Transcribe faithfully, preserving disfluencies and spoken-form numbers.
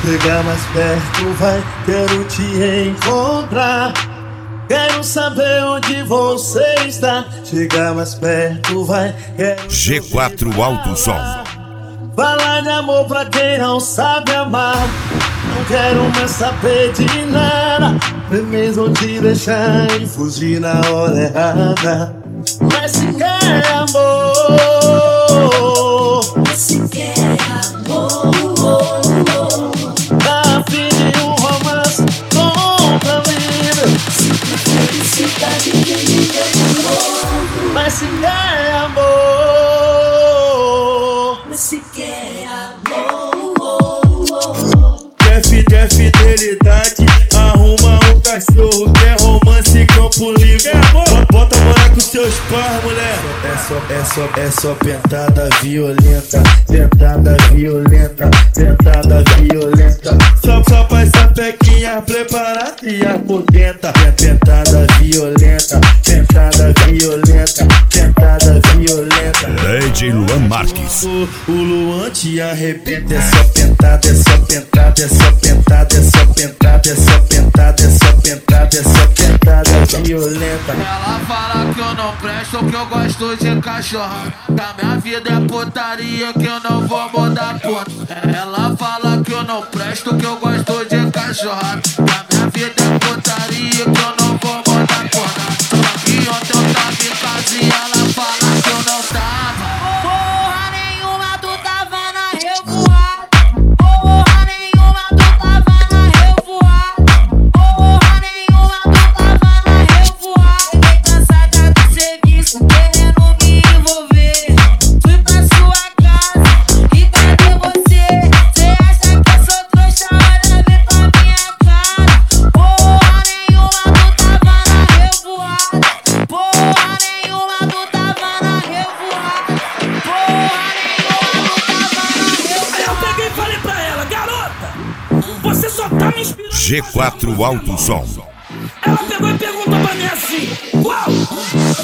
Chega mais perto, vai, quero te encontrar. Quero saber onde você está. Chega mais perto, vai, quero G quatro Alto Som. Falar de amor pra quem não sabe amar. Não quero mais saber de nada. Mesmo te deixar e fugir na hora errada. Mas se quer amor, Se quer amor, tá afim de um romance contra livre. se quer felicidade, quem me deu amor. Mas se quer amor, Mas se quer amor, quer, fi, quer fidelidade, arruma um cachorro. Quer romance, campo livre. Bota, bota morar com seus pais, mulher. É só, é só, é só pentada violenta. Pentada violenta, pentada violenta. Só, só pra essa pequinha preparada e apodenta. Pentada violenta, pentada violenta, pentada violenta. D J Luan Marques. O, o Luan te arrebenta. É só pentada, é só pentada, é só pentada, é só pentada, é só pentada, é só pentada, é só pentada violenta. Ela fala que eu não presto, que eu gosto de cachorro. Que a minha vida é putaria, que eu não vou mudar ponto. Ela fala que eu não presto, que eu gosto de cachorro. Que a minha vida é putaria, que eu não vou mudar ponto. Só que ontem eu tava em casa e ela fala que eu não tava. porra nenhuma, tu tava na revoada. Porra nenhuma, tu tava na revoada. Porra nenhuma, tu tava na revoada. Fiquei cansada do serviço, querendo me envolver. Fui pra sua casa e cadê você? Cê acha que eu sou trouxa? Olha bem pra minha cara. Porra nenhuma, tu tava na revoada. Porra nenhuma, tu tava na revoada. Porra nenhuma, tu tava na revoada. Aí eu peguei e falei pra ela: garota, você só tá me inspirando. G quatro Alto Som. Ela pegou e perguntou pra mim assim: qual?